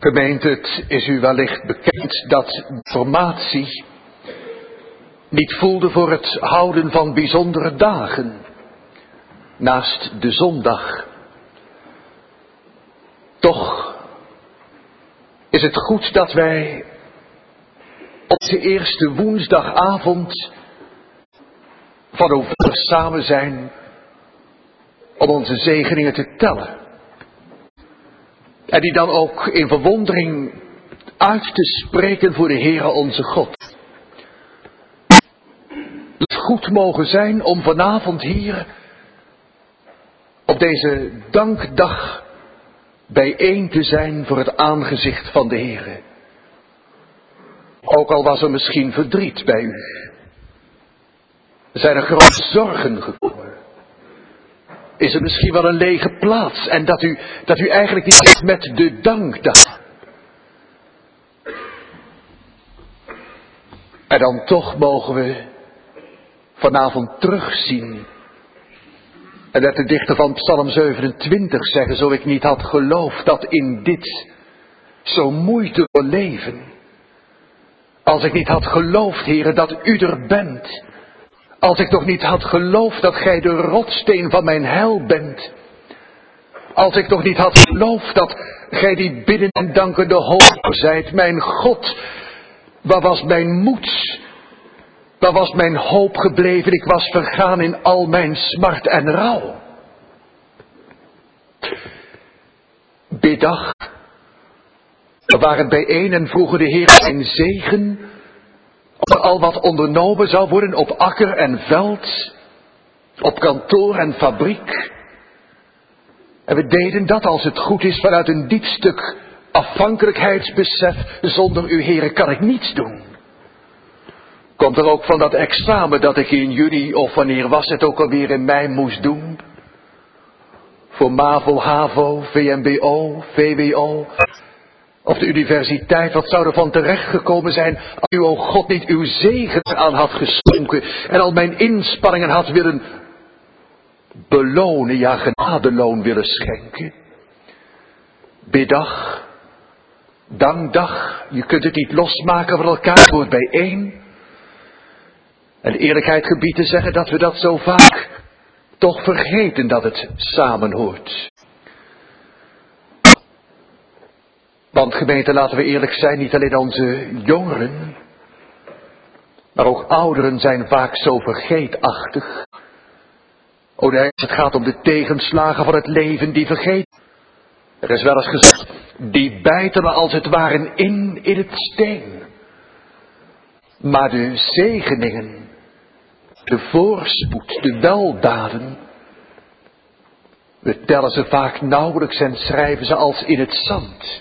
Gemeente, het is u wellicht bekend dat de formatie niet voelde voor het houden van bijzondere dagen naast de zondag. Toch is het goed dat wij op de eerste woensdagavond van november samen zijn om onze zegeningen te tellen. En die dan ook in verwondering uit te spreken voor de Heere onze God. Het goed mogen zijn om vanavond hier op deze dankdag bijeen te zijn voor het aangezicht van de Heere. Ook al was er misschien verdriet bij u. Zijn er grote zorgen gekomen. Is er misschien wel een lege plaats en dat u eigenlijk niet zit met de dankdag. En dan toch mogen we vanavond terugzien. En dat de dichter van Psalm 27 zeggen, zo ik niet had geloofd dat in dit zo moeiteloos leven. Als ik niet had geloofd, Heere, dat u er bent. Als ik nog niet had geloofd dat gij de rotsteen van mijn heil bent. Als ik nog niet had geloofd dat gij die bidden en dankende hoop zijt. Mijn God, waar was mijn moed? Waar was mijn hoop gebleven? Ik was vergaan in al mijn smart en rouw. Biddag. We waren bijeen en vroegen de Heer zijn zegen. Of er al wat ondernomen zou worden op akker en veld. Op kantoor en fabriek. En we deden dat als het goed is vanuit een diep stuk afhankelijkheidsbesef. Zonder u, Heere, kan ik niets doen. Komt er ook van dat examen dat ik in juni of wanneer was het ook alweer in mei moest doen? Voor MAVO, HAVO, VMBO, VWO of de universiteit, wat zou er van terecht gekomen zijn als u, o God, niet uw zegen aan had geschonken en al mijn inspanningen had willen belonen, ja genadeloon willen schenken? Biddag, dankdag, je kunt het niet losmaken van elkaar, het hoort bijeen. En eerlijkheid gebied te zeggen dat we dat zo vaak toch vergeten dat het samenhoort. Want gemeente, laten we eerlijk zijn, niet alleen onze jongeren, maar ook ouderen zijn vaak zo vergeetachtig. O nee, het gaat om de tegenslagen van het leven die vergeten. Er is wel eens gezegd, die bijten er als het ware in het steen. Maar de zegeningen, de voorspoed, de weldaden, we tellen ze vaak nauwelijks en schrijven ze als in het zand.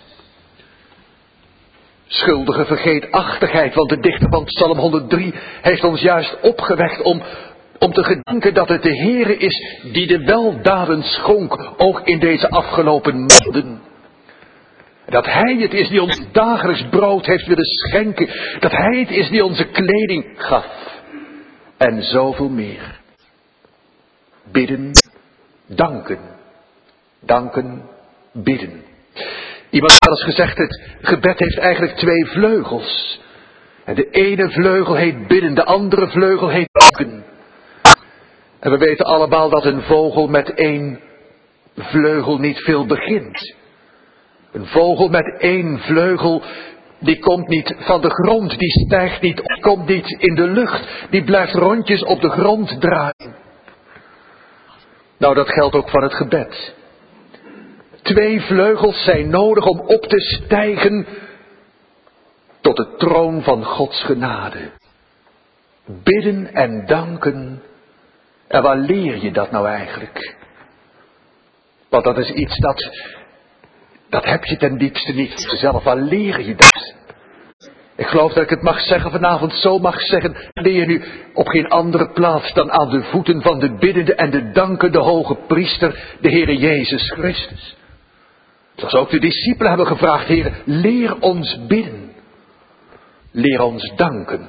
Schuldige vergeetachtigheid, want de dichter van Psalm 103 heeft ons juist opgewekt om te gedenken dat het de Heere is die de weldaden schonk, ook in deze afgelopen maanden. Dat Hij het is die ons dagelijks brood heeft willen schenken, dat Hij het is die onze kleding gaf. En zoveel meer. Bidden, danken. Danken, bidden. Iemand had eens gezegd, het gebed heeft eigenlijk twee vleugels. En de ene vleugel heet bidden, de andere vleugel heet danken. En we weten allemaal dat een vogel met één vleugel niet veel begint. Een vogel met één vleugel, die komt niet van de grond, die stijgt niet, komt niet in de lucht, die blijft rondjes op de grond draaien. Nou, dat geldt ook van het gebed. Twee vleugels zijn nodig om op te stijgen tot de troon van Gods genade. Bidden en danken. En waar leer je dat nou eigenlijk? Want dat is iets dat heb je ten diepste niet zelf. Waar leer je dat? Ik geloof dat ik het mag zeggen vanavond, zo mag zeggen. Leer je nu op geen andere plaats dan aan de voeten van de biddende en de dankende hoge priester, de Heere Jezus Christus. Zoals ook de discipelen hebben gevraagd, Heere, leer ons bidden. Leer ons danken.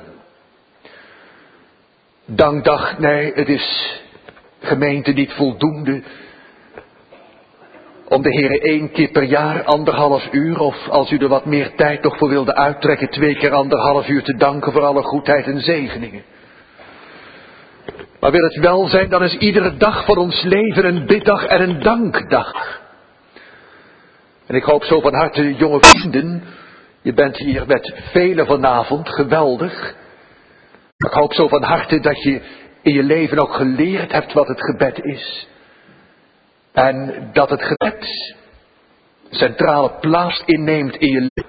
Dankdag, nee, het is gemeente niet voldoende om de Heere 1 keer per jaar 1,5 uur, of als u er wat meer tijd nog voor wilde uittrekken, 2 keer 1,5 uur te danken voor alle goedheid en zegeningen. Maar wil het wel zijn, dan is iedere dag van ons leven een biddag en een dankdag. En ik hoop zo van harte, jonge vrienden, je bent hier met velen vanavond, geweldig. Maar ik hoop zo van harte dat je in je leven ook geleerd hebt wat het gebed is. En dat het gebed centrale plaats inneemt in je leven.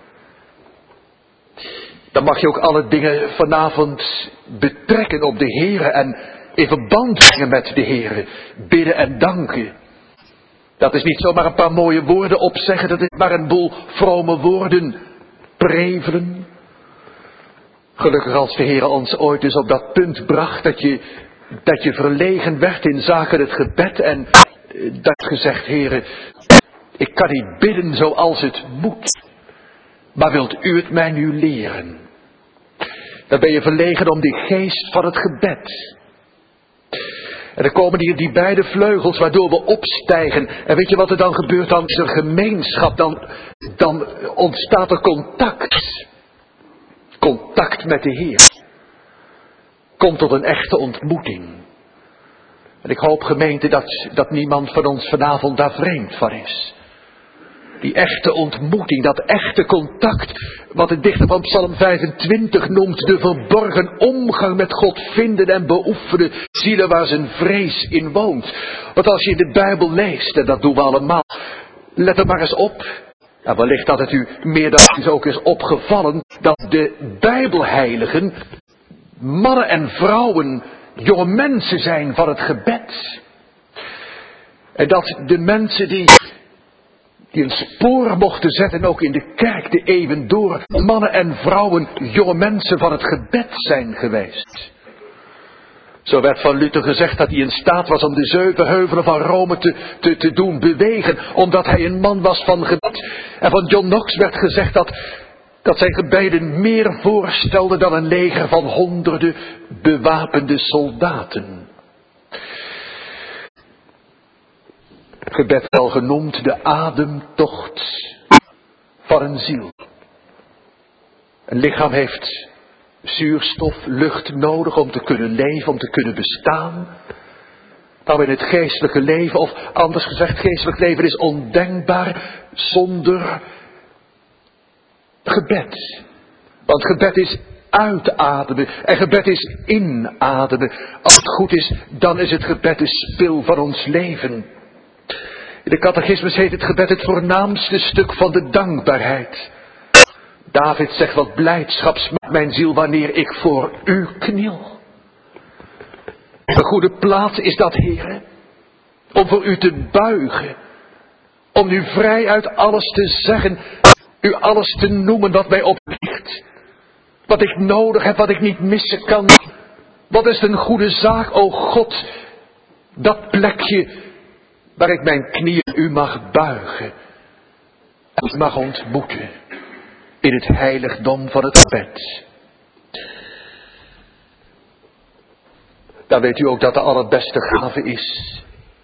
Dan mag je ook alle dingen vanavond betrekken op de Heere en in verband brengen met de Heere. Bidden en danken. Dat is niet zomaar een paar mooie woorden opzeggen, dat is maar een boel vrome woorden prevelen. Gelukkig als de Heere ons ooit dus op dat punt bracht dat je verlegen werd in zaken het gebed en dat gezegd, Heere, ik kan niet bidden zoals het moet, maar wilt u het mij nu leren? Dan ben je verlegen om die geest van het gebed. En dan komen hier die beide vleugels waardoor we opstijgen. En weet je wat er dan gebeurt? Dan is er gemeenschap, dan ontstaat er contact. Contact met de Heer. Komt tot een echte ontmoeting. En ik hoop, gemeente, dat niemand van ons vanavond daar vreemd van is. Die echte ontmoeting, dat echte contact, wat de dichter van Psalm 25 noemt, de verborgen omgang met God vinden en beoefenen, zielen waar zijn vrees in woont. Want als je in de Bijbel leest, en dat doen we allemaal, let er maar eens op. Ja, wellicht dat het u meer dan eens ook is opgevallen, dat de Bijbelheiligen mannen en vrouwen, jonge mensen zijn van het gebed. En dat de mensen die een spoor mochten zetten, ook in de kerk de eeuwen door, mannen en vrouwen, jonge mensen van het gebed zijn geweest. Zo werd van Luther gezegd dat hij in staat was om de 7 heuvelen van Rome te doen bewegen, omdat hij een man was van gebed. En van John Knox werd gezegd dat zijn gebeden meer voorstelden dan een leger van honderden bewapende soldaten. Gebed wel genoemd de ademtocht van een ziel. Een lichaam heeft zuurstof, lucht nodig om te kunnen leven, om te kunnen bestaan. Nou, in het geestelijke leven, of anders gezegd, geestelijk leven is ondenkbaar zonder gebed. Want gebed is uitademen en gebed is inademen. Als het goed is, dan is het gebed de spil van ons leven. In de catechismus heet het gebed het voornaamste stuk van de dankbaarheid. David zegt, wat blijdschap smaakt mijn ziel wanneer ik voor u kniel. Een goede plaats is dat, Heere, om voor u te buigen. Om u vrij uit alles te zeggen, u alles te noemen wat mij oplicht. Wat ik nodig heb, wat ik niet missen kan. Wat is een goede zaak, o God, dat plekje waar ik mijn knieën u mag buigen en u mag ontmoeten in het heiligdom van het gebed. Dan weet u ook dat de allerbeste gave is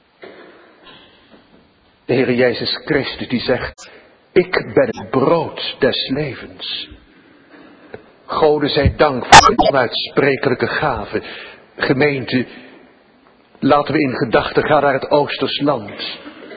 de Heer Jezus Christus die zegt, ik ben het brood des levens. Gode zij dank voor de onuitsprekelijke gave. Gemeente, laten we in gedachten gaan naar het Oosters land.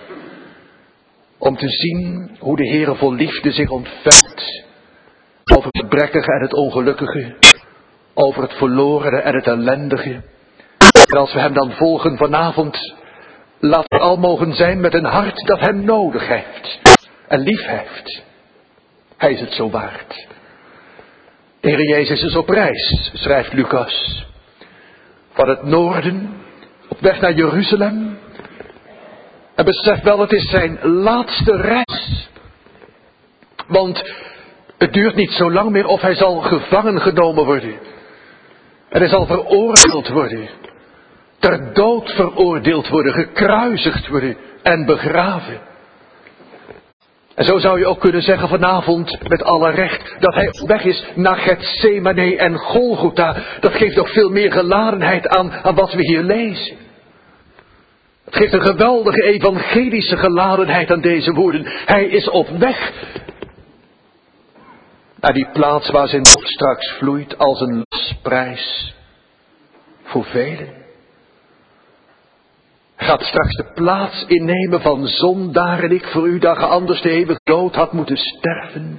Om te zien hoe de Heere vol liefde zich ontfermt. Over het gebrekkige en het ongelukkige. Over het verlorene en het ellendige. En als we hem dan volgen vanavond, laat we al mogen zijn met een hart dat hem nodig heeft. En lief heeft. Hij is het zo waard. De Heer Jezus is op reis, schrijft Lucas. Van het noorden, op weg naar Jeruzalem. En besef wel, het is zijn laatste reis. Want het duurt niet zo lang meer of hij zal gevangen genomen worden. En hij zal veroordeeld worden. Ter dood veroordeeld worden, gekruisigd worden en begraven. En zo zou je ook kunnen zeggen vanavond met alle recht dat hij op weg is naar Getsemane en Golgotha. Dat geeft nog veel meer geladenheid aan wat we hier lezen. Het geeft een geweldige evangelische geladenheid aan deze woorden. Hij is op weg naar die plaats waar zijn bloed straks vloeit als een losprijs voor velen. Hij gaat straks de plaats innemen van zondaren. Ik voor u dat ge anders de eeuwige dood had moeten sterven.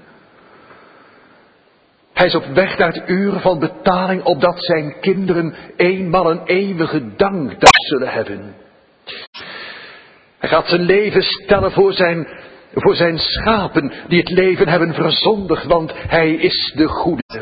Hij is op weg naar het uur van betaling, opdat zijn kinderen eenmaal een eeuwige dankdag zullen hebben. Hij gaat zijn leven stellen voor zijn schapen die het leven hebben verzondigd, want hij is de goede.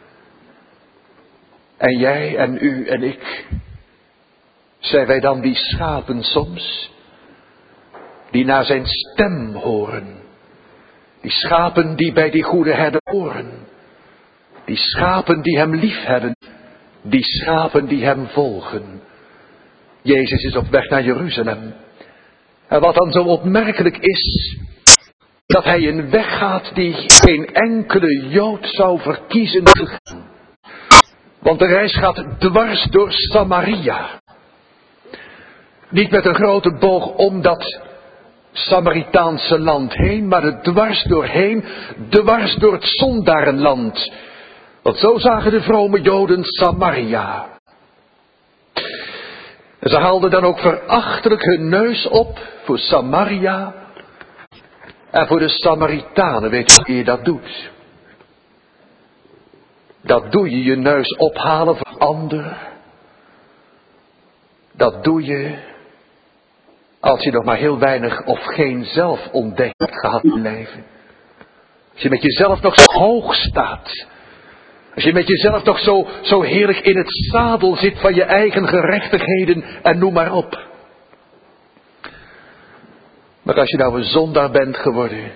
En jij en u en ik, zijn wij dan die schapen soms, die naar zijn stem horen. Die schapen die bij die goede herder horen. Die schapen die hem lief hebben. Die schapen die hem volgen. Jezus is op weg naar Jeruzalem. En wat dan zo opmerkelijk is, dat hij een weg gaat die geen enkele Jood zou verkiezen te gaan. Want de reis gaat dwars door Samaria. Niet met een grote boog om dat Samaritaanse land heen, maar er dwars doorheen, dwars door het zondarenland. Want zo zagen de vrome Joden Samaria. En ze haalden dan ook verachtelijk hun neus op voor Samaria en voor de Samaritanen. Weet je hoe je dat doet? Dat doe je, je neus ophalen voor anderen. Dat doe je als je nog maar heel weinig of geen zelfontdekking hebt gehad in je leven. Als je met jezelf nog zo hoog staat. Als je met jezelf nog zo heerlijk in het zadel zit van je eigen gerechtigheden en noem maar op. Maar als je nou een zondaar bent geworden,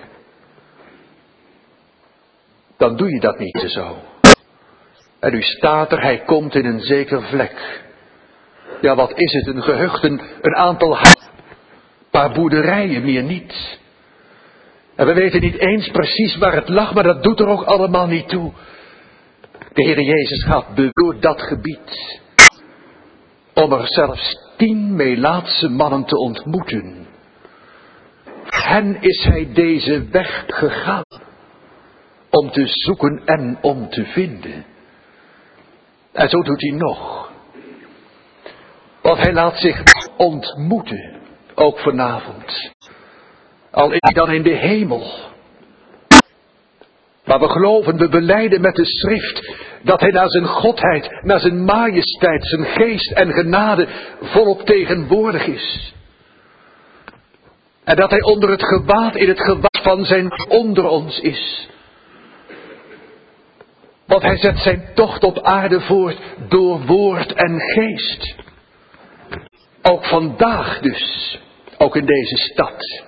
dan doe je dat niet zo. En u staat er, hij komt in een zeker vlek. Ja, wat is het? Een gehucht, een aantal paar boerderijen, meer niet. En we weten niet eens precies waar het lag, maar dat doet er ook allemaal niet toe. De Heer Jezus gaat door dat gebied. Om er zelfs 10 Melaatse mannen te ontmoeten. Hen is hij deze weg gegaan. Om te zoeken en om te vinden. En zo doet hij nog. Want hij laat zich ontmoeten. Ook vanavond. Al is hij dan in de hemel. Maar we geloven, we belijden met de schrift dat hij naar zijn godheid, naar zijn majesteit, zijn geest en genade volop tegenwoordig is. En dat hij onder het gewaad, in het gewaad van zijn onder ons is. Want hij zet zijn tocht op aarde voort door woord en geest. Ook vandaag dus, ook in deze stad.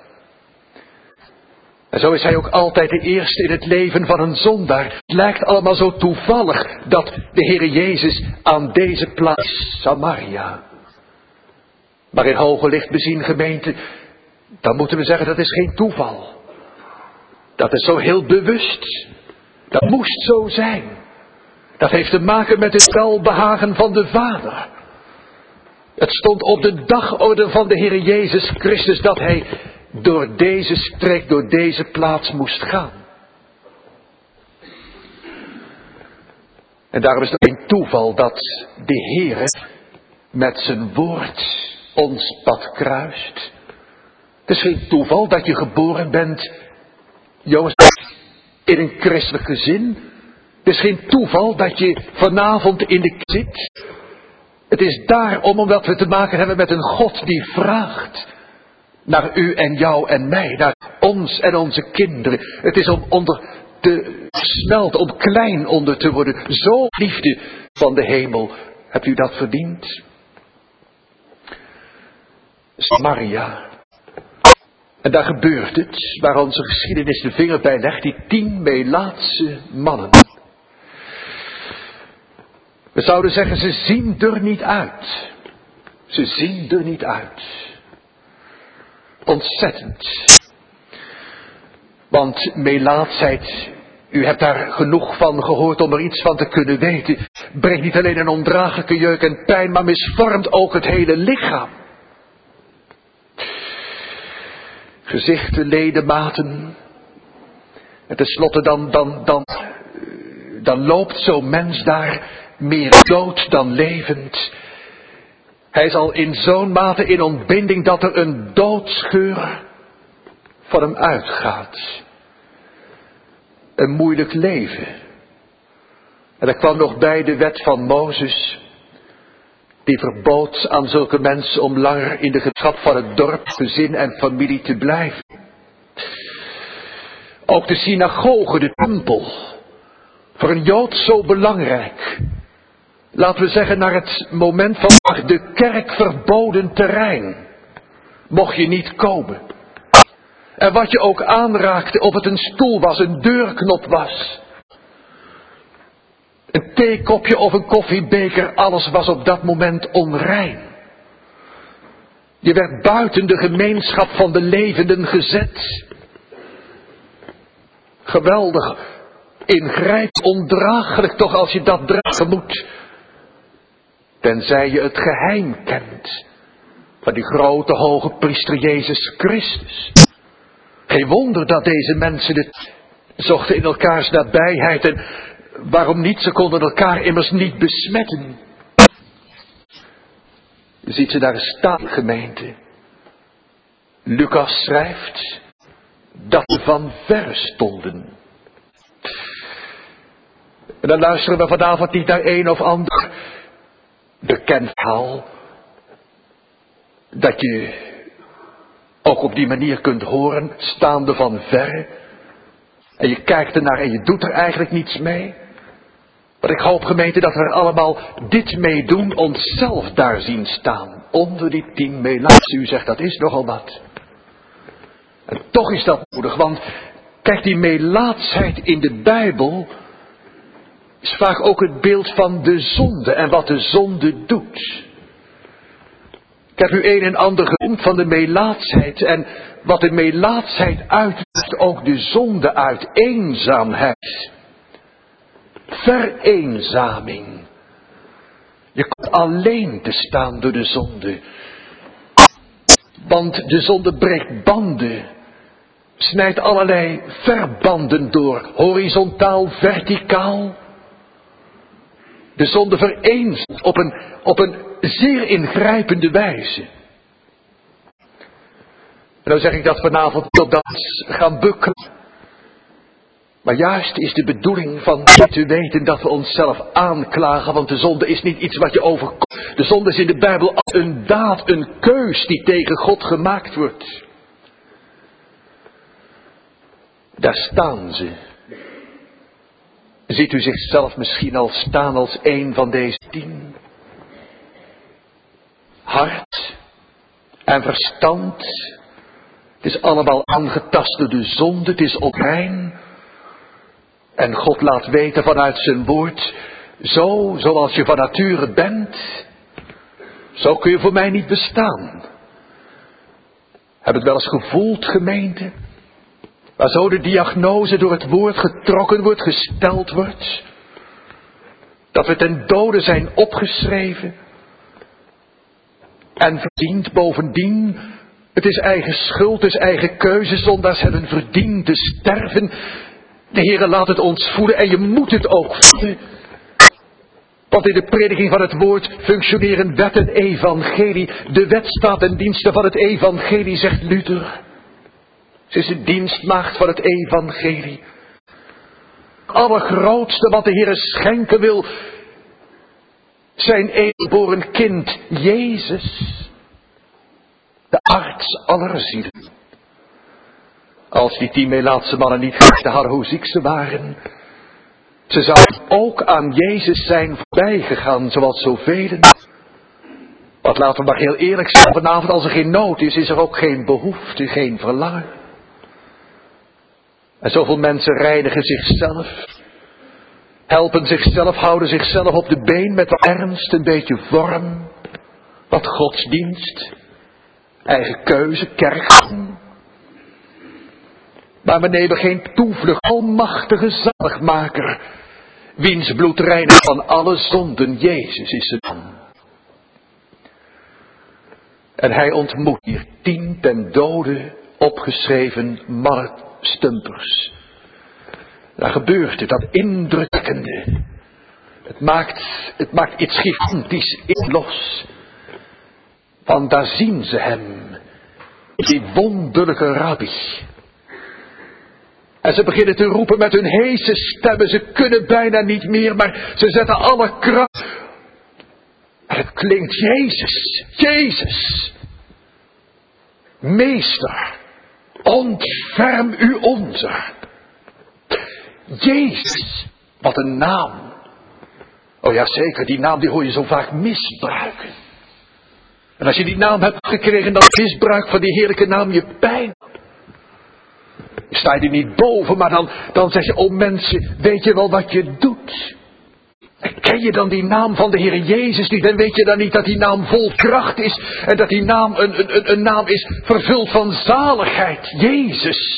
En zo is hij ook altijd de eerste in het leven van een zondaar. Het lijkt allemaal zo toevallig dat de Heere Jezus aan deze plaats, Samaria. Maar in hoger licht bezien, gemeente, dan moeten we zeggen dat is geen toeval. Dat is zo heel bewust. Dat moest zo zijn. Dat heeft te maken met het welbehagen van de Vader. Het stond op de dagorde van de Heere Jezus Christus dat hij door deze streek, door deze plaats moest gaan. En daarom is het geen toeval dat de Heere met zijn woord ons pad kruist. Het is geen toeval dat je geboren bent, jongens, in een christelijk gezin. Het is geen toeval dat je vanavond in de kerk zit. Het is daarom omdat we te maken hebben met een God die vraagt naar u en jou en mij, naar ons en onze kinderen. Het is om onder te smelten, om klein onder te worden. Zo liefde van de hemel. Hebt u dat verdiend? Samaria. En daar gebeurt het, waar onze geschiedenis de vinger bij legt, die 10 Melaatse mannen. We zouden zeggen, ze zien er niet uit. Ze zien er niet uit. Ontzettend. Want melaatsheid, u hebt daar genoeg van gehoord om er iets van te kunnen weten, brengt niet alleen een ondraaglijke jeuk en pijn, maar misvormt ook het hele lichaam. gezichten, ledematen. En tenslotte dan loopt zo'n mens daar meer dood dan levend. Hij is al in zo'n mate in ontbinding dat er een doodsgeur van hem uitgaat. Een moeilijk leven. En er kwam nog bij de wet van Mozes, die verbood aan zulke mensen om langer in de gemeenschap van het dorp, gezin en familie te blijven. Ook de synagoge, de tempel, voor een Jood zo belangrijk. Laten we zeggen, naar het moment van de kerk verboden terrein. Mocht je niet komen. En wat je ook aanraakte, of het een stoel was, een deurknop was, een theekopje of een koffiebeker, alles was op dat moment onrein. Je werd buiten de gemeenschap van de levenden gezet. Geweldig, ingrijpend, ondraaglijk toch als je dat dragen moet. Tenzij je het geheim kent van die grote hoge priester Jezus Christus. Geen wonder dat deze mensen het zochten in elkaars nabijheid. En waarom niet? Ze konden elkaar immers niet besmetten. Je ziet ze daar staan, gemeente. Lucas schrijft dat ze van ver stonden. En dan luisteren we vanavond niet naar een of ander bekend verhaal, dat je ook op die manier kunt horen, staande van ver. En je kijkt ernaar en je doet er eigenlijk niets mee. Maar ik hoop, gemeente, dat we er allemaal dit mee doen, onszelf daar zien staan. Onder die 10 meelaatsen. U zegt, dat is nogal wat. En toch is dat nodig, want kijk, die meelaatsheid in de Bijbel is vaak ook het beeld van de zonde en wat de zonde doet. Ik heb u een en ander genoemd van de meelaatsheid en wat de meelaatsheid uitmaakt, ook de zonde uit, eenzaamheid, vereenzaming. Je komt alleen te staan door de zonde, want de zonde breekt banden, snijdt allerlei verbanden door, horizontaal, verticaal. De zonde vereenzamt op een zeer ingrijpende wijze. En dan zeg ik dat vanavond tot dat gaan bukken. Maar juist is de bedoeling van dit te weten dat we onszelf aanklagen, want de zonde is niet iets wat je overkomt. De zonde is in de Bijbel een daad, een keus die tegen God gemaakt wordt. Daar staan ze. Ziet u zichzelf misschien al staan als een van deze 10? Hart en verstand, het is allemaal aangetast door de zonde, het is onrein. En God laat weten vanuit zijn woord, zoals je van nature bent, zo kun je voor mij niet bestaan. Heb het wel eens gevoeld, gemeente? Waar zo de diagnose door het woord getrokken wordt, gesteld wordt. Dat we ten dode zijn opgeschreven. En verdiend bovendien. Het is eigen schuld, het is eigen keuze. Zondaars hebben verdiend te sterven. De Heere laat het ons voelen en je moet het ook voelen. Want in de prediking van het woord functioneren wet en evangelie. De wet staat ten dienste van het evangelie, zegt Luther. Ze is de dienstmaagd van het evangelie. Het allergrootste wat de Heer schenken wil, zijn eniggeboren kind, Jezus. De arts aller zielen. Als die 10 meelaatse mannen niet geweten hadden hoe ziek ze waren, ze zouden ook aan Jezus zijn voorbij gegaan, zoals zoveel. Want laten we maar heel eerlijk zijn, vanavond als er geen nood is, is er ook geen behoefte, geen verlangen. En zoveel mensen reinigen zichzelf, helpen zichzelf, houden zichzelf op de been met wat ernst, een beetje vorm, wat godsdienst, eigen keuze, kerkgang. Maar we nemen geen toevlucht, almachtige zaligmaker, wiens bloed reinigt van alle zonden, Jezus is het dan. En hij ontmoet hier 10 ten dode opgeschreven marktstumpers. Daar gebeurt het, dat indrukwekkende. Het maakt iets gigantisch in los. Want daar zien ze hem, die wonderlijke rabbi. En ze beginnen te roepen met hun heese stemmen. Ze kunnen bijna niet meer, maar ze zetten alle kracht. En het klinkt Jezus, Jezus. Meester, ontferm u onze. Jezus, wat een naam. Oh ja, zeker, die naam die hoor je zo vaak misbruiken. En als je die naam hebt gekregen, dan misbruik van die heerlijke naam je pijn. Sta je er niet boven, maar dan zeg je, oh mensen, weet je wel wat je doet? En ken je dan die naam van de Heer Jezus niet? En weet je dan niet dat die naam vol kracht is? En dat die naam een naam is vervuld van zaligheid? Jezus.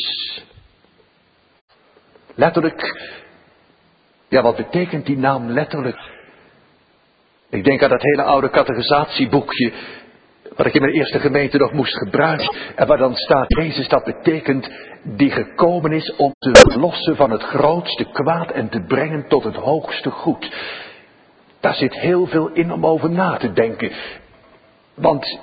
Letterlijk. Ja, wat betekent die naam letterlijk? Ik denk aan dat hele oude catechisatieboekje, wat ik in mijn eerste gemeente nog moest gebruiken. En waar dan staat, Jezus, dat betekent die gekomen is om te verlossen van het grootste kwaad en te brengen tot het hoogste goed. Daar zit heel veel in om over na te denken. Want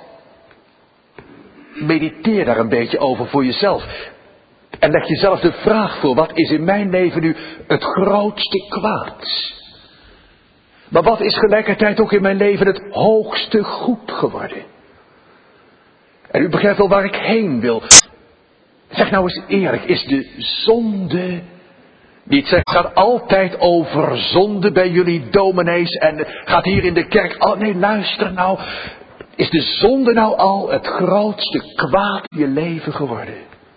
mediteer daar een beetje over voor jezelf. En leg jezelf de vraag voor, wat is in mijn leven nu het grootste kwaad? Maar wat is gelijkertijd ook in mijn leven het hoogste goed geworden? En u begrijpt wel waar ik heen wil. Zeg nou eens eerlijk, is de zonde... Niet zeg, het gaat altijd over zonde bij jullie dominees en gaat hier in de kerk... Oh nee, luister nou. Is de zonde nou al het grootste kwaad in je leven geworden?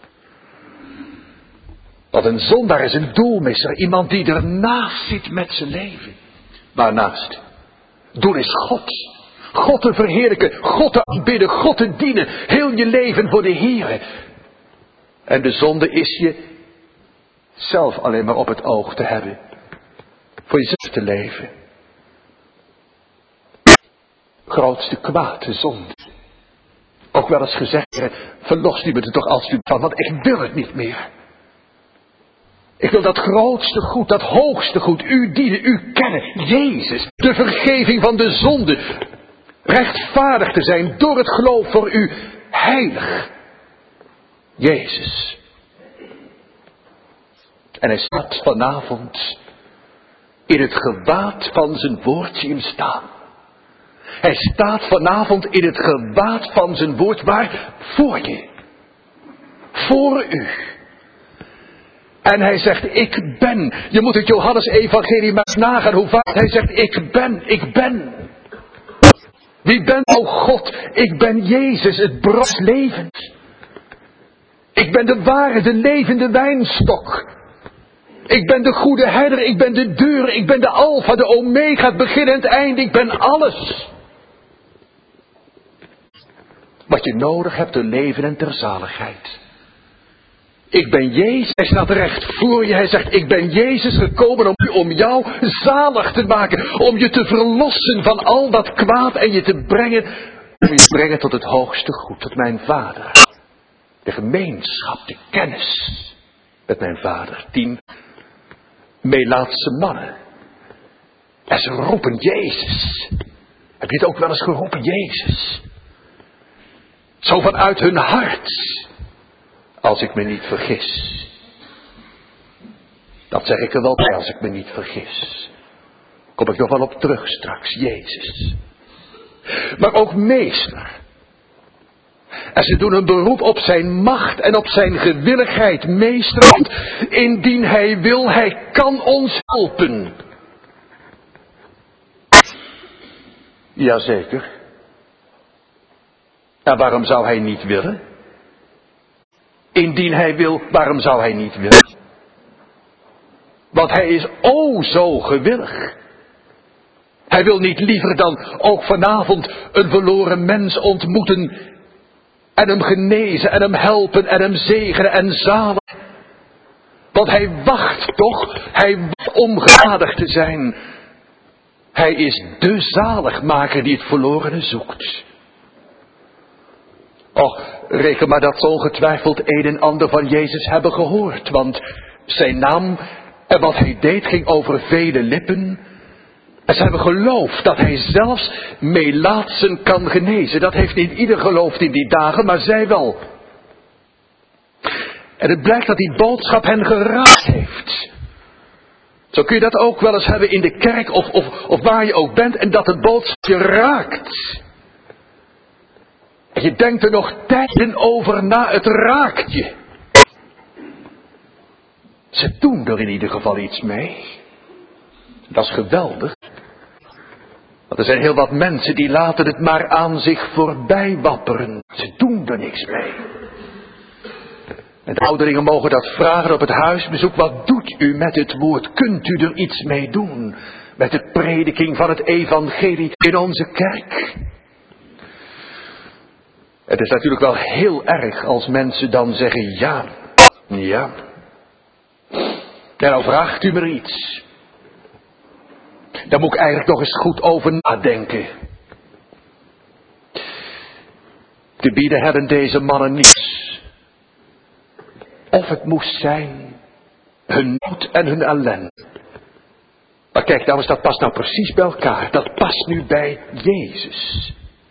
Want een zondaar is een doelmisser. Iemand die ernaast zit met zijn leven. Waarnaast? Doel is God. God te verheerlijken, God te aanbidden, God te dienen. Heel je leven voor de Heer. En de zonde is je zelf alleen maar op het oog te hebben. Voor jezelf te leven. Grootste kwaad, de zonde. Ook wel eens gezegd, verlos die me er toch alsjeblieft van, want ik wil het niet meer. Ik wil dat grootste goed, dat hoogste goed, u dienen, u kennen. Jezus, de vergeving van de zonde. Rechtvaardig te zijn door het geloof voor u, heilig. Jezus. En hij staat vanavond in het gewaad van zijn woord, zie hem staan. Hij staat vanavond in het gewaad van zijn woord, waar? Voor je. Voor u. En hij zegt, ik ben. Je moet het Johannes evangelie maar eens nagaan hoe vaak hij zegt, ik ben, ik ben. Wie bent, o God? Ik ben Jezus, het brood levend. Ik ben de ware, de levende wijnstok. Ik ben de goede herder, ik ben de deur, ik ben de alfa, de omega, het begin en het einde. Ik ben alles. Wat je nodig hebt te leven en ter zaligheid. Ik ben Jezus, hij staat recht voor je. Hij zegt, ik ben Jezus gekomen om jou zalig te maken. Om je te verlossen van al dat kwaad en je te brengen. Om je te brengen tot het hoogste goed, tot mijn Vader. De gemeenschap, de kennis met mijn Vader. 10 Melaatse mannen. En ze roepen Jezus. Heb je het ook wel eens geroepen, Jezus? Zo vanuit hun hart. Als ik me niet vergis. Dat zeg ik er wel bij als ik me niet vergis. Kom ik nog wel op terug straks, Jezus. Maar ook meester. En ze doen een beroep op zijn macht en op zijn gewilligheid, meester. Want indien hij wil, hij kan ons helpen. Jazeker. En waarom zou hij niet willen? Indien hij wil, waarom zou hij niet willen? Want hij is o zo gewillig. Hij wil niet liever dan ook vanavond een verloren mens ontmoeten. En hem genezen en hem helpen en hem zegenen en zalen. Want hij wacht toch, hij wacht om genadig te zijn. Hij is de zaligmaker die het verlorene zoekt. Och, reken maar dat ze ongetwijfeld een en ander van Jezus hebben gehoord. Want zijn naam en wat hij deed ging over vele lippen. En ze hebben geloofd dat hij zelfs melaatsen kan genezen. Dat heeft niet ieder geloofd in die dagen, maar zij wel. En het blijkt dat die boodschap hen geraakt heeft. Zo kun je dat ook wel eens hebben in de kerk of waar je ook bent. En dat het boodschap je raakt. En je denkt er nog tijden over na, het raakt je. Ze doen er in ieder geval iets mee. Dat is geweldig. Want er zijn heel wat mensen die laten het maar aan zich voorbij wapperen. Ze doen er niks mee. En de ouderlingen mogen dat vragen op het huisbezoek. Wat doet u met het woord? Kunt u er iets mee doen? Met de prediking van het evangelie in onze kerk? Het is natuurlijk wel heel erg als mensen dan zeggen ja. Ja, nou vraagt u me iets. Daar moet ik eigenlijk nog eens goed over nadenken. Te bieden hebben deze mannen niets. Of het moest zijn hun nood en hun ellende. Maar kijk, dames, dat past nou precies bij elkaar. Dat past nu bij Jezus.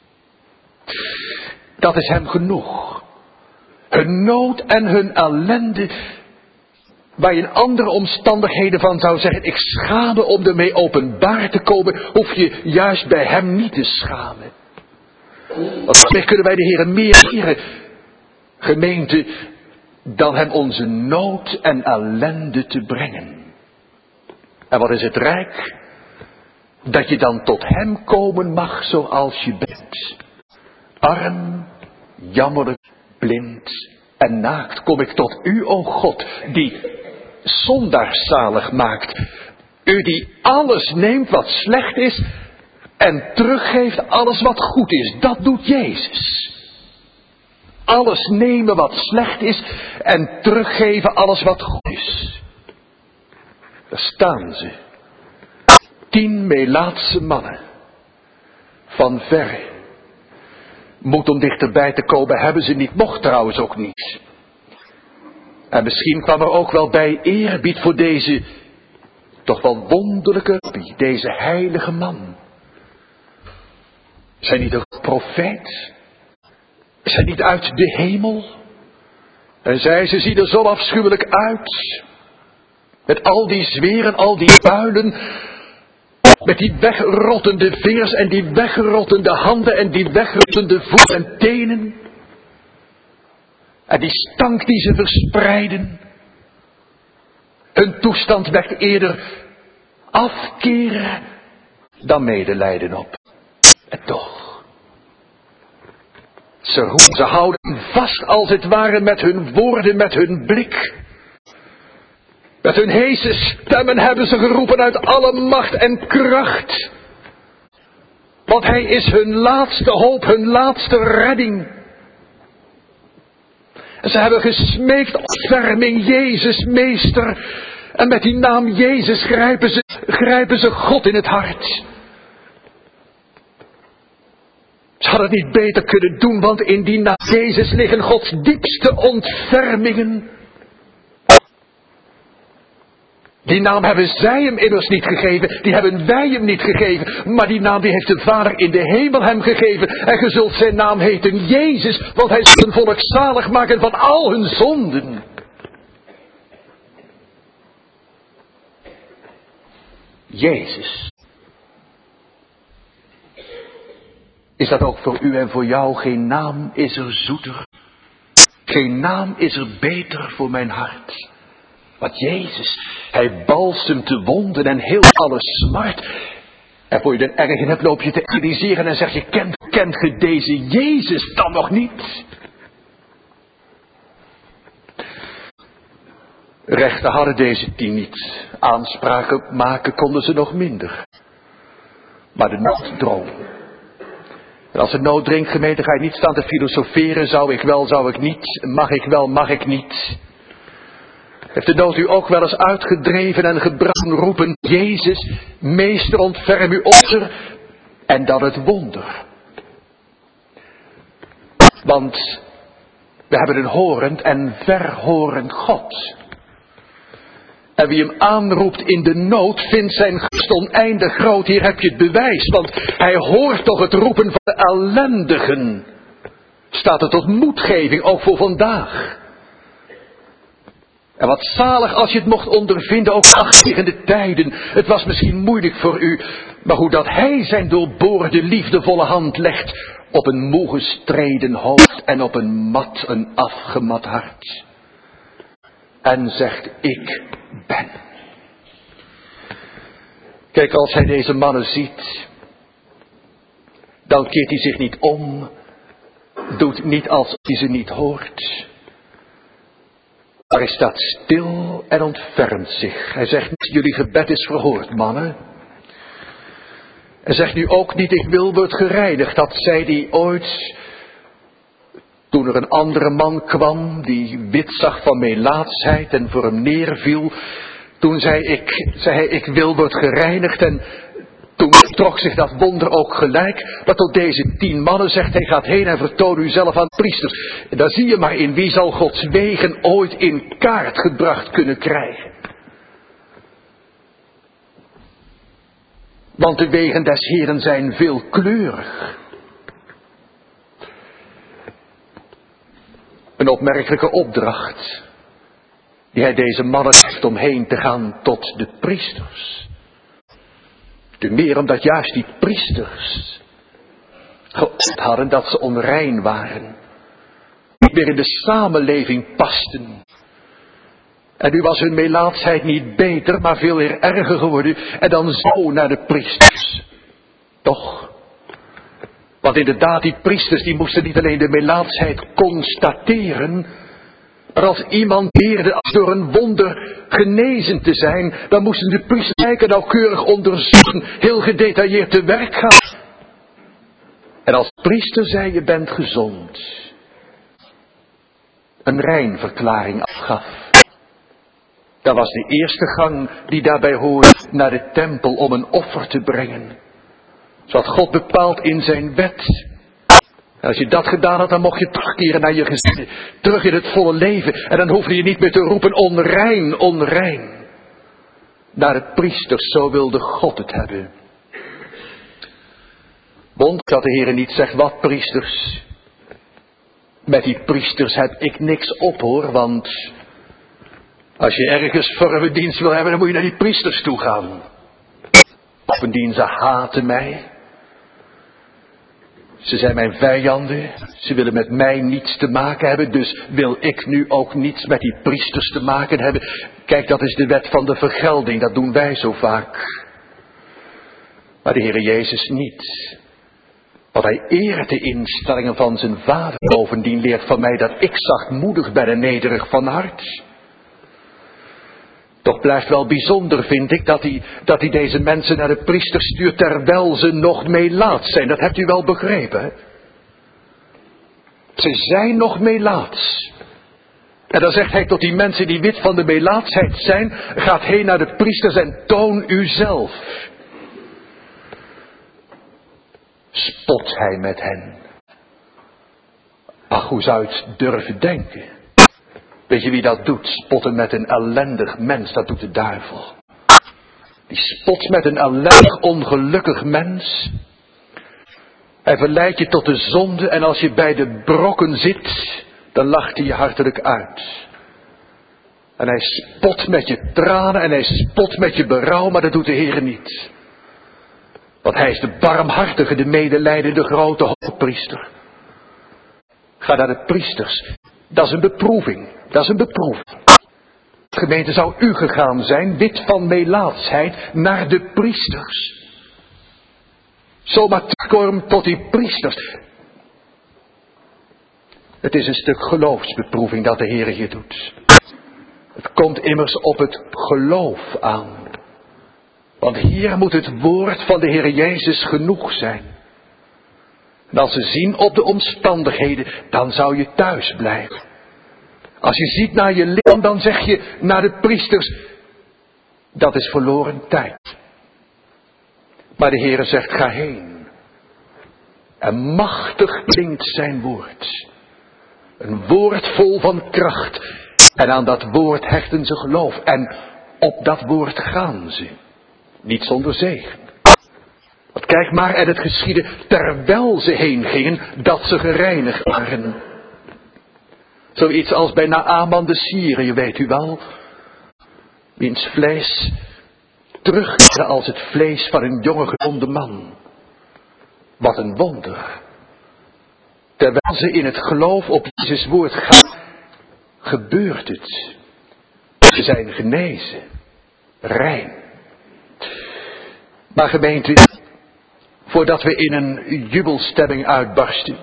Dat is hem genoeg. Hun nood en hun ellende, waar je in andere omstandigheden van zou zeggen, ik schaam me om ermee openbaar te komen, hoef je juist bij hem niet te schamen. Want daarmee kunnen wij de Heer meer eren, gemeente, dan hem onze nood en ellende te brengen. En wat is het rijk? Dat je dan tot hem komen mag zoals je bent. Arm, jammerlijk, blind en naakt kom ik tot u, o God, die zondaars zalig maakt. U die alles neemt wat slecht is en teruggeeft alles wat goed is. Dat doet Jezus. Alles nemen wat slecht is en teruggeven alles wat goed is. Daar staan ze. 10 Melaatse mannen. Van verre. Moed om dichterbij te komen hebben ze niet, mocht trouwens ook niet. En misschien kwam er ook wel bij eerbied voor deze toch wel wonderlijke, deze heilige man. Is hij niet een profeet? Is hij niet uit de hemel? En zij, ze zien er zo afschuwelijk uit. Met al die zweren, al die builen. Met die wegrottende vingers en die wegrottende handen en die wegrottende voeten en tenen. En die stank die ze verspreiden. Hun toestand wekt eerder afkeren dan medelijden op. En toch. Ze houden vast als het ware met hun woorden, met hun blik. Met hun heese stemmen hebben ze geroepen uit alle macht en kracht. Want hij is hun laatste hoop, hun laatste redding. En ze hebben gesmeekt ontferming, Jezus, meester. En met die naam Jezus grijpen ze God in het hart. Ze hadden het niet beter kunnen doen, want in die naam Jezus liggen Gods diepste ontfermingen. Die naam hebben zij hem immers niet gegeven, die hebben wij hem niet gegeven, maar die naam die heeft de Vader in de hemel hem gegeven. En ge zult zijn naam heten Jezus, want hij zal een volk zalig maken van al hun zonden. Jezus. Is dat ook voor u en voor jou? Geen naam is er zoeter. Geen naam is er beter voor mijn hart. Want Jezus, hij balsemt de wonden en heel alle smart. En voor je er erg in hebt, loop je te realiseren en zeg je, kent ge deze Jezus dan nog niet? Rechten hadden deze 10 niet. Aanspraken maken konden ze nog minder. Maar de nood drong. En als het nood dringt, gemeente, ga je niet staan te filosoferen. Zou ik wel, zou ik niet. Mag ik wel, mag ik niet. Heeft de nood u ook wel eens uitgedreven en gebracht roepen, Jezus, meester, ontferm u onzer. En dan het wonder. Want We hebben een horend en verhorend God. En wie hem aanroept in de nood, vindt zijn gunst oneindig groot. Hier heb je het bewijs, want hij hoort toch het roepen van de ellendigen. Staat er tot moedgeving, ook voor vandaag. En wat zalig als je het mocht ondervinden, ook achterliggende tijden. Het was misschien moeilijk voor u, maar hoe dat hij zijn doorboorde liefdevolle hand legt op een moe gestreden hoofd en op een afgemat hart. En zegt, ik ben. Kijk, als hij deze mannen ziet, dan keert hij zich niet om, doet niet alsof hij ze niet hoort. Maar hij staat stil en ontfermt zich. Hij zegt niet, jullie gebed is verhoord, mannen. Hij zegt nu ook niet, ik wil wordt gereinigd. Dat zei hij ooit, toen er een andere man kwam, die wit zag van melaatsheid en voor hem neerviel. Toen zei hij, ik wil wordt gereinigd. En toen trok zich dat wonder ook gelijk. Maar tot deze 10 mannen zegt hij, gaat heen en vertoon u zelf aan priesters. En daar zie je maar in, wie zal Gods wegen ooit in kaart gebracht kunnen krijgen. Want de wegen des Heeren zijn veelkleurig. Een opmerkelijke opdracht die hij deze mannen geeft om heen te gaan tot de priesters. Te meer omdat juist die priesters geoordeeld hadden dat ze onrein waren. Niet meer in de samenleving pasten. En nu was hun melaatsheid niet beter, maar veel erger geworden. En dan zo naar de priesters. Toch? Want inderdaad, die priesters die moesten niet alleen de melaatsheid constateren. Maar als iemand leerde als door een wonder genezen te zijn, dan moesten de priesters kijken, nauwkeurig onderzoeken, heel gedetailleerd te werk gaan. En als priester zei, je bent gezond. Een rijnverklaring afgaf. Dat was de eerste gang die daarbij hoort naar de tempel om een offer te brengen. Zoals God bepaalt in zijn wet. En als je dat gedaan had, dan mocht je terugkeren naar je gezin. Terug in het volle leven. En dan hoefde je niet meer te roepen, onrein, onrein. Naar de priesters, zo wilde God het hebben. Want dat de Heer niet zegt, wat priesters. Met die priesters heb ik niks op hoor, want als je ergens verre dienst wil hebben, dan moet je naar die priesters toe gaan. Bovendien, ze haten mij. Ze zijn mijn vijanden. Ze willen met mij niets te maken hebben. Dus wil ik nu ook niets met die priesters te maken hebben. Kijk, dat is de wet van de vergelding. Dat doen wij zo vaak. Maar de Heere Jezus niet. Want hij eert de instellingen van zijn vader. Bovendien leert van mij dat ik zachtmoedig ben en nederig van hart. Toch blijft wel bijzonder, vind ik, dat hij deze mensen naar de priester stuurt terwijl ze nog melaats zijn. Dat hebt u wel begrepen, hè? Ze zijn nog melaats. En dan zegt hij tot die mensen die wit van de melaatsheid zijn, gaat heen naar de priesters en toon uzelf. Spot hij met hen. Ach, hoe zou je het durven denken? Weet je wie dat doet? Spotten met een ellendig mens, dat doet de duivel. Die spot met een ellendig, ongelukkig mens. Hij verleidt je tot de zonde en als je bij de brokken zit, dan lacht hij je hartelijk uit. En hij spot met je tranen en hij spot met je berouw, maar dat doet de Heer niet. Want hij is de barmhartige, de medelijdende, grote hoogpriester. Ga naar de priesters. Dat is een beproeving. Dat is een beproeving. Gemeente, zou u gegaan zijn, wit van melaatsheid, naar de priesters. Zomaar terugkomen tot die priesters. Het is een stuk geloofsbeproeving dat de Heer hier doet. Het komt immers op het geloof aan. Want hier moet het woord van de Heer Jezus genoeg zijn. En als ze zien op de omstandigheden, dan zou je thuis blijven. Als je ziet naar je lichaam, dan zeg je naar de priesters, dat is verloren tijd. Maar de Heere zegt, ga heen. En machtig klinkt zijn woord. Een woord vol van kracht. En aan dat woord hechten ze geloof. En op dat woord gaan ze. Niet zonder zegen. Want kijk maar, en het geschiedde terwijl ze heen gingen, dat ze gereinigd waren. Zoiets als bij Naaman de Syrië, weet u wel. Wiens vlees terugkeerde als het vlees van een jonge gezonde man. Wat een wonder. Terwijl ze in het geloof op Jezus woord gaan, gebeurt het. Ze zijn genezen. Rein. Maar gemeente, voordat we in een jubelstemming uitbarsten,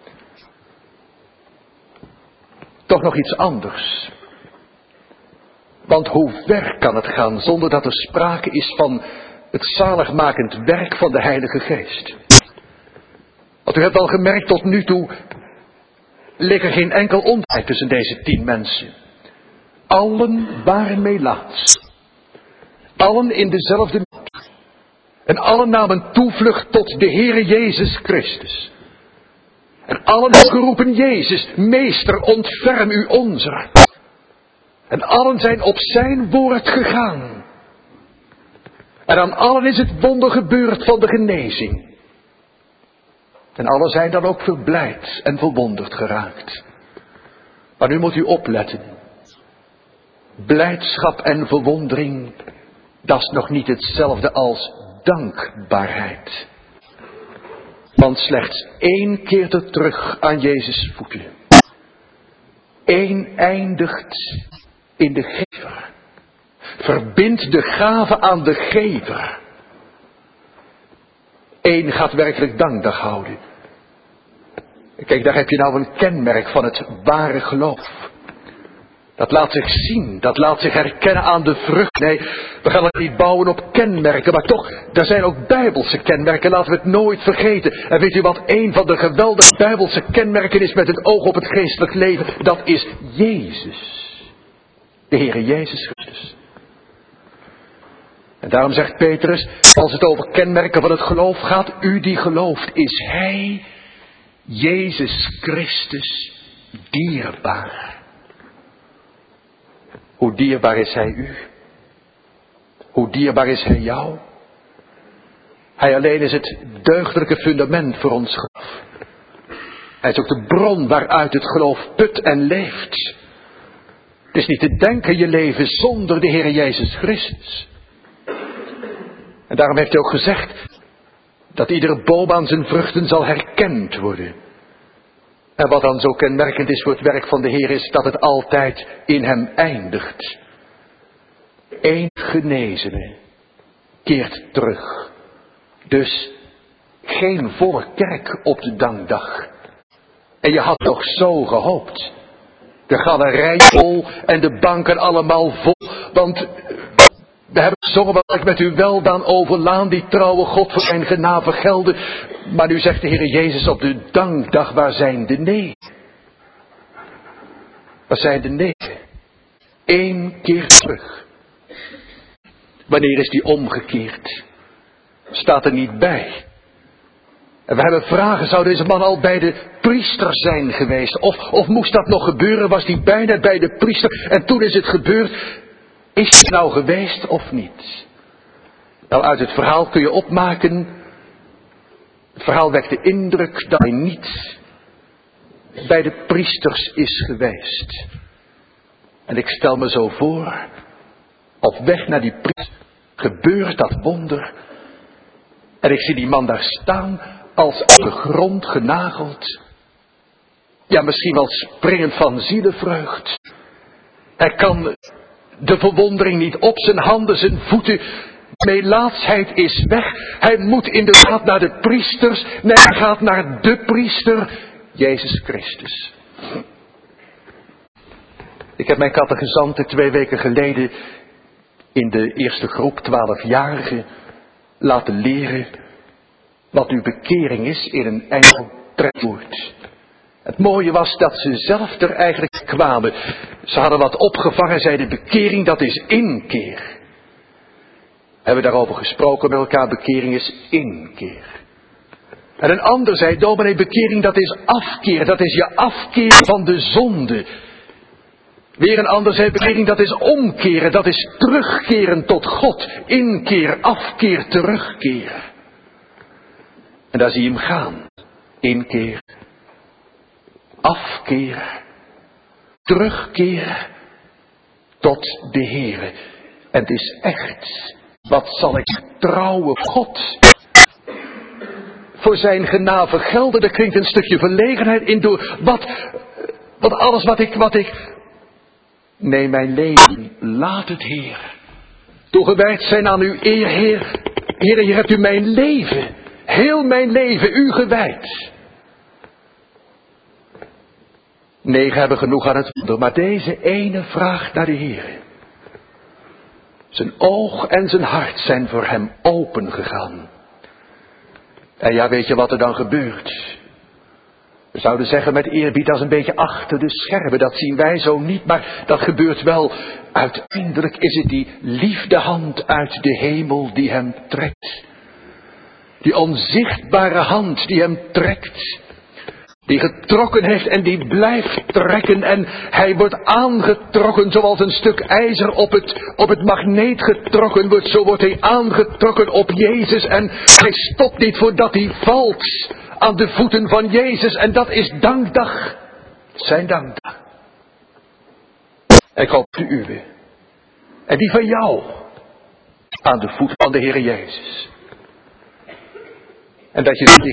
toch nog iets anders. Want hoe ver kan het gaan zonder dat er sprake is van het zaligmakend werk van de Heilige Geest? Want u hebt al gemerkt, tot nu toe ligt er geen enkel onderscheid tussen deze 10 mensen. Allen waren melaats. Allen in dezelfde nood. En allen namen toevlucht tot de Heere Jezus Christus. En allen hebben geroepen, Jezus, Meester, ontferm u onzer. En allen zijn op zijn woord gegaan. En aan allen is het wonder gebeurd van de genezing. En allen zijn dan ook verblijd en verwonderd geraakt. Maar nu moet u opletten. Blijdschap en verwondering, dat is nog niet hetzelfde als dankbaarheid. Want slechts 1 keert er terug aan Jezus' voeten. 1 eindigt in de gever. Verbindt de gave aan de gever. 1 gaat werkelijk dankdag houden. Kijk, daar heb je nou een kenmerk van het ware geloof. Dat laat zich zien, dat laat zich herkennen aan de vrucht. Nee, we gaan het niet bouwen op kenmerken, maar toch, er zijn ook bijbelse kenmerken, laten we het nooit vergeten. En weet u wat een van de geweldige bijbelse kenmerken is met het oog op het geestelijk leven? Dat is Jezus. De Heere Jezus Christus. En daarom zegt Petrus, als het over kenmerken van het geloof gaat, u die gelooft, is Hij, Jezus Christus, dierbaar. Hoe dierbaar is Hij u? Hoe dierbaar is Hij jou? Hij alleen is het deugdelijke fundament voor ons geloof. Hij is ook de bron waaruit het geloof put en leeft. Het is niet te denken je leven zonder de Heer Jezus Christus. En daarom heeft hij ook gezegd dat iedere boom aan zijn vruchten zal herkend worden. En wat dan zo kenmerkend is voor het werk van de Heer is dat het altijd in hem eindigt. 1 genezene keert terug. Dus geen volle kerk op de dankdag. En je had toch zo gehoopt. De galerij vol en de banken allemaal vol. Want we hebben gezongen wat ik met u weldaan overlaan, die trouwe God voor zijn genade vergelden. Maar nu zegt de Heer Jezus op de dankdag, waar zijn de nee? Waar zijn de nee? 1 keer terug. Wanneer is die omgekeerd? Staat er niet bij. En we hebben vragen, zou deze man al bij de priester zijn geweest? Of moest dat nog gebeuren? Was hij bijna bij de priester? En toen is het gebeurd. Is het nou geweest of niet? Nou, uit het verhaal kun je opmaken. Het verhaal wekt de indruk dat hij niet bij de priesters is geweest. En ik stel me zo voor, op weg naar die priester gebeurt dat wonder. En ik zie die man daar staan, als op de grond genageld. Ja, misschien wel springend van zielenvreugd. Hij kan de verwondering niet op zijn handen, zijn voeten. Melaatsheid is weg. Hij moet inderdaad naar de priesters. Nee, hij gaat naar de priester, Jezus Christus. Ik heb mijn catechizanten 2 weken geleden in de eerste groep 12-jarigen laten leren wat uw bekering is in een enkel trekwoord. Het mooie was dat ze zelf er eigenlijk kwamen. Ze hadden wat opgevangen, zeiden bekering, dat is inkeer. Hebben we daarover gesproken met elkaar, bekering is inkeer. En een ander zei, dominee, bekering dat is afkeer, dat is je afkeer van de zonde. Weer een ander zei, bekering dat is omkeren, dat is terugkeren tot God. Inkeer, afkeer, terugkeer. En daar zie je hem gaan. Inkeer, afkeer, terugkeer tot de Heere. En het is echt, wat zal ik trouwe God voor zijn genade gelden? Er klinkt een stukje verlegenheid in door. Wat alles wat ik. Nee, mijn leven, laat het, Heer. Toegewijd zijn aan uw eer, Heer. Heer, hier hebt u mijn leven, heel mijn leven, u gewijd. 9 hebben genoeg aan het wonder, maar deze ene vraagt naar de Heer. Zijn oog en zijn hart zijn voor hem open gegaan. En ja, weet je wat er dan gebeurt? We zouden zeggen met eerbied, dat is een beetje achter de schermen. Dat zien wij zo niet, maar dat gebeurt wel. Uiteindelijk is het die liefdehand uit de hemel die hem trekt. Die onzichtbare hand die hem trekt. Die getrokken heeft en die blijft trekken. En hij wordt aangetrokken zoals een stuk ijzer op het magneet getrokken wordt. Zo wordt hij aangetrokken op Jezus. En hij stopt niet voordat hij valt aan de voeten van Jezus. En dat is dankdag. Zijn dankdag. Ik hoop de uwe. En die van jou. Aan de voeten van de Heer Jezus. En dat je zegt,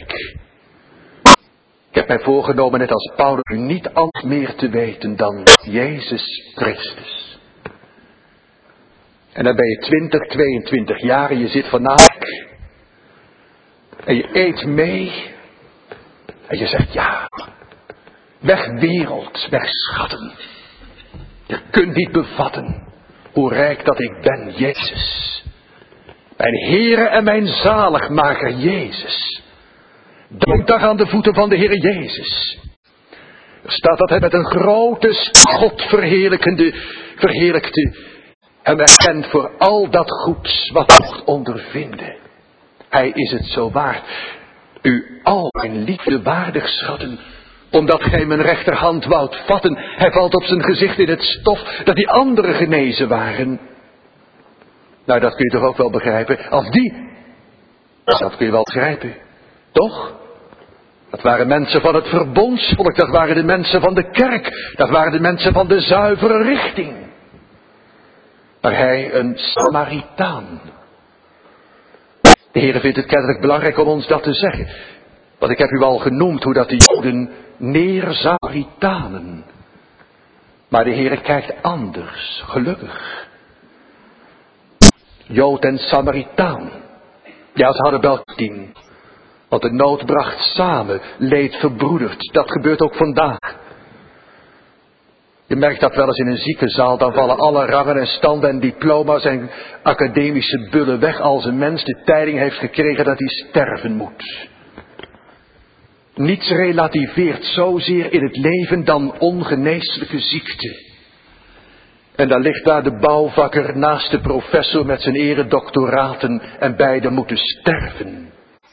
ik heb mij voorgenomen, net als Paulus, niet anders meer te weten dan Jezus Christus. En dan ben je 20, 22 jaar en je zit vanavond en je eet mee en je zegt, ja, weg wereld, weg schatten. Je kunt niet bevatten hoe rijk dat ik ben, Jezus. Mijn Heere en mijn zaligmaker, Jezus. Dankdag aan de voeten van de Heer Jezus. Er staat dat hij met een grote God verheerlijkte. En erkent voor al dat goeds wat hij mocht ondervinden. Hij is het zo waard. U al mijn liefde waardig schatten. Omdat gij mijn rechterhand woudt vatten. Hij valt op zijn gezicht in het stof. Dat die anderen genezen waren. Nou, dat kun je toch ook wel begrijpen. Dat kun je wel begrijpen. Toch? Dat waren mensen van het verbondsvolk, dat waren de mensen van de kerk, dat waren de mensen van de zuivere richting. Maar hij een Samaritaan. De Heer vindt het kennelijk belangrijk om ons dat te zeggen. Want ik heb u al genoemd hoe dat de Joden neer-Samaritanen. Maar de Heer kijkt anders, gelukkig. Jood en Samaritaan. Ja, ze hadden wel 10. Want de nood bracht samen, leed verbroederd. Dat gebeurt ook vandaag. Je merkt dat wel eens in een ziekenzaal. Dan vallen alle rangen en standen en diploma's en academische bullen weg. Als een mens de tijding heeft gekregen dat hij sterven moet. Niets relativeert zozeer in het leven dan ongeneeslijke ziekte. En daar ligt daar de bouwvakker naast de professor met zijn eredoctoraten en beiden moeten sterven.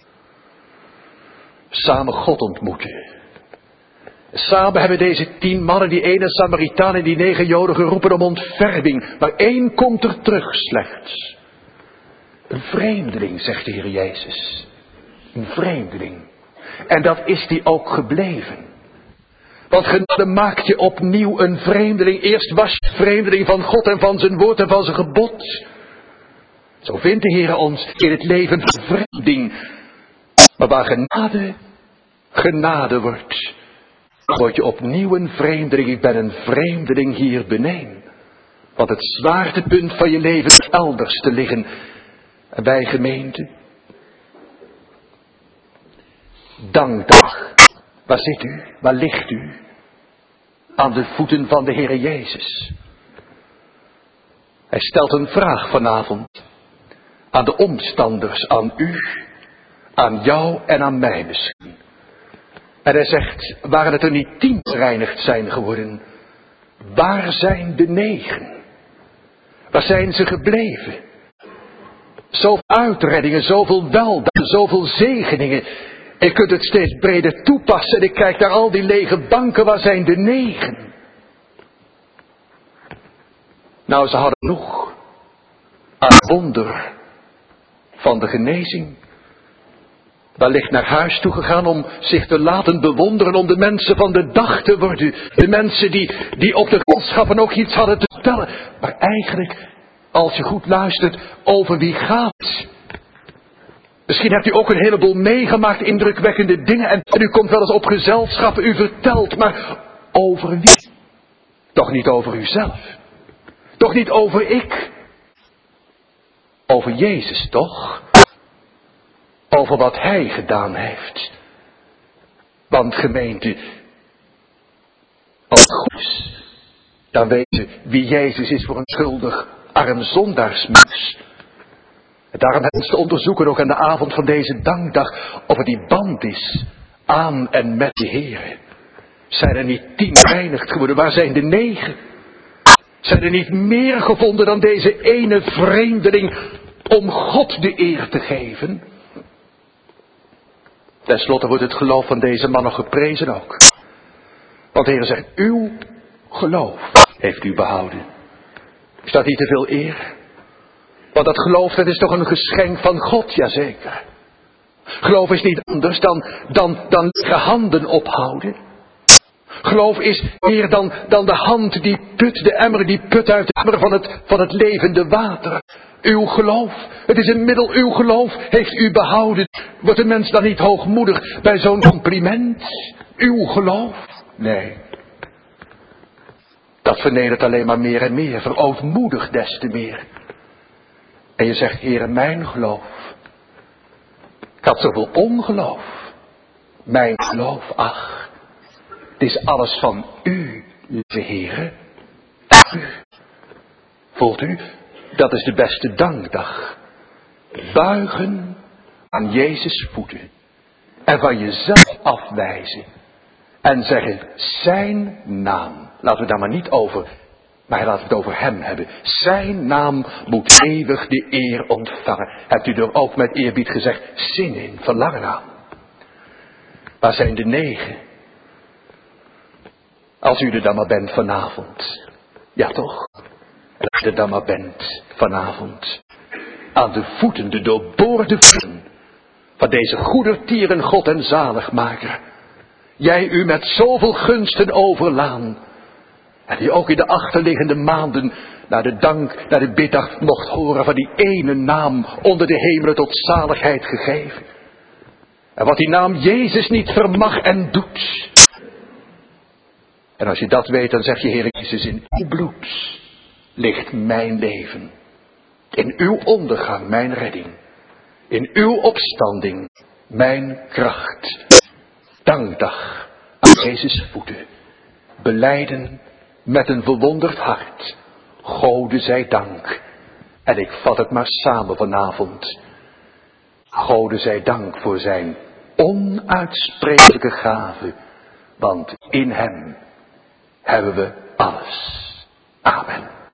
Samen God ontmoeten. Samen hebben deze 10 mannen, die ene Samaritaan en die 9 Joden geroepen om ontferming. Maar 1 komt er terug slechts. Een vreemdeling, zegt de Heer Jezus. Een vreemdeling. En dat is die ook gebleven. Want genade maakt je opnieuw een vreemdeling. Eerst was je vreemdeling van God en van zijn woord en van zijn gebod. Zo vindt de Heer ons in het leven vervreemding. Maar waar genade wordt, word je opnieuw een vreemdeling. Ik ben een vreemdeling hier beneden. Want het zwaartepunt van je leven is elders te liggen. En bij gemeente. Dankdag. Waar zit u? Waar ligt u? Aan de voeten van de Heer Jezus. Hij stelt een vraag vanavond. Aan de omstanders, aan u, aan jou en aan mij misschien. En hij zegt, waren het er niet 10 gereinigd zijn geworden? Waar zijn de 9? Waar zijn ze gebleven? Zoveel uitreddingen, zoveel weldaden, zoveel zegeningen. Ik kunt het steeds breder toepassen en ik kijk naar al die lege banken, waar zijn de 9? Nou, ze hadden genoeg aan het wonder van de genezing. Wellicht naar huis toe gegaan om zich te laten bewonderen, om de mensen van de dag te worden. De mensen die op de gezelschappen ook iets hadden te vertellen. Maar eigenlijk, als je goed luistert, over wie gaat het? Misschien hebt u ook een heleboel meegemaakt, indrukwekkende dingen. En u komt wel eens op gezelschappen, u vertelt, maar over wie? Toch niet over uzelf. Toch niet over ik. Over Jezus, toch? Over wat Hij gedaan heeft. Want gemeente, als het goed is, dan weten wie Jezus is voor een schuldig, arm zondaarsmens. En daarom hebben we te onderzoeken ook aan de avond van deze dankdag of er die band is aan en met de Heer. Zijn er niet 10 gereinigd geworden, waar zijn de 9? Zijn er niet meer gevonden dan deze ene vreemdeling om God de eer te geven? Ten slotte wordt het geloof van deze man nog geprezen ook. Want de Heer zegt, uw geloof heeft u behouden. Is dat niet te veel eer? Want dat geloof, dat is toch een geschenk van God, jazeker. Geloof is niet anders dan lege handen ophouden. Geloof is meer dan de hand die put, de emmer die put uit de emmer van het levende water. Uw geloof, het is een middel, uw geloof heeft u behouden. Wordt de mens dan niet hoogmoedig bij zo'n compliment? Uw geloof? Nee. Dat vernedert alleen maar meer en meer, verootmoedigt des te meer. En je zegt, Heere, mijn geloof. Ik had zoveel ongeloof. Mijn geloof, ach. Het is alles van u, lieve Heere. U. Voelt u? Dat is de beste dankdag. Buigen aan Jezus' voeten. En van jezelf afwijzen. En zeggen, zijn naam. Laten we daar maar niet over. Maar laten we het over hem hebben. Zijn naam moet eeuwig de eer ontvangen. Hebt u er ook met eerbied gezegd, zin in, verlangen aan. Waar zijn de 9? Als u er dan maar bent vanavond. Ja toch? Als u er dan maar bent vanavond. Aan de voeten, de doorboorde voeten. Van deze goedertieren God en zaligmaker. Jij u met zoveel gunsten overlaan. En die ook in de achterliggende maanden naar de dank, naar de biddag mocht horen van die ene naam onder de hemelen tot zaligheid gegeven. En wat die naam Jezus niet vermag en doet. En als je dat weet, dan zeg je, Heer Jezus, in uw bloed ligt mijn leven. In uw ondergang mijn redding. In uw opstanding mijn kracht. Dankdag aan Jezus' voeten. Belijden met een verwonderd hart. Gode zij dank. En ik vat het maar samen vanavond. Gode zij dank voor zijn onuitsprekelijke gave. Want in hem hebben we alles. Amen.